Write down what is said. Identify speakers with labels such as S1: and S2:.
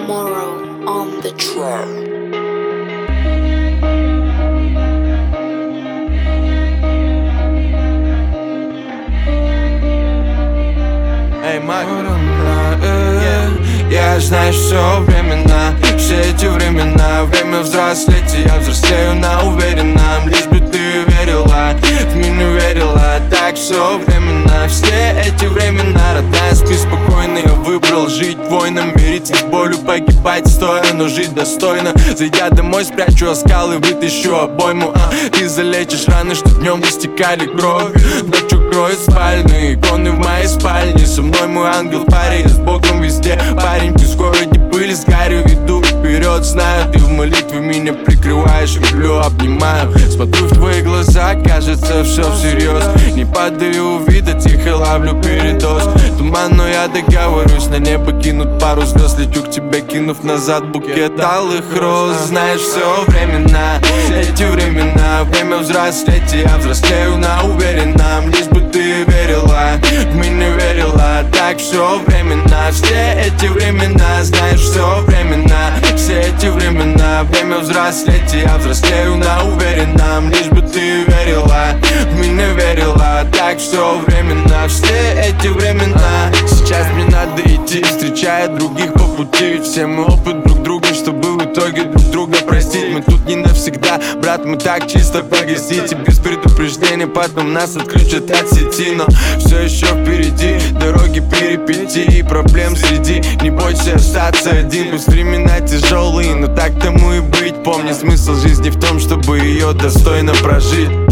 S1: Tomorrow on the track.
S2: Эй, Мак, я знаю, все времена, все эти времена, время взрослеть, и я взрослею на уверенном. Лишь бы ты верила, в меня верила, так все времена, все эти времена. Родная, спи спокойно, я выбрал жить воином, мириться с болью, погибать стоя, но жить достойно. Зайдя домой, спрячу оскал и вытащу обойму. Ты залечишь раны, что днем истекали кровью, ночью кроет спальные иконы в моей спальне. Со мной мой ангел в паре, я с Богом везде. Парень, ты в городе пыли с гарью, иду вперед, знаю, ты в молитве меня прикрываешь, люблю, обнимаю. Смотрю в твои глаза, кажется, все всерьез. Не падаю, вида, тихо ловлю передоз. Туман, но я договорюсь, на небо кинут пару звезд. Лечу к тебе, кинув назад букет алых роз. Знаешь, все времена, эти времена, время взрослеть, и я взрослею на уверенном. Лишь бы ты верила, в меня верила, так все времена, все эти времена. Знаешь, все времена, все эти времена, время взрослеть, и я взрослею на уверенном. Лишь бы ты верила, в меня верила, так все времена, все эти времена. Сейчас мне надо идти, встречая других по пути. Все мы опыт друг друга, чтобы в итоге друг друга простить. Мы тут не навсегда, брат, мы так чисто погасите. Без предупреждения потом нас отключат от сети. Но все еще впереди дороги перипетий и проблем среди. Не бойся остаться один, пусть времена тяжелые, но так тому и быть. Помни, смысл жизни в том, чтобы ее достойно прожить.